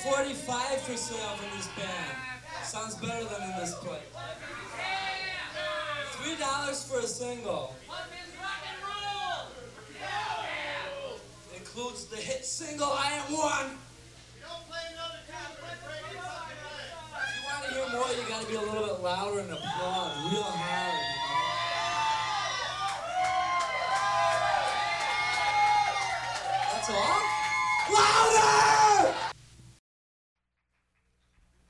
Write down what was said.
$45 for sale from this band. Sounds better than in this place. $3 for a single. Includes the hit single I Am One. If you want to hear more, you got to be a little bit louder and applaud real hard. That's all? Louder!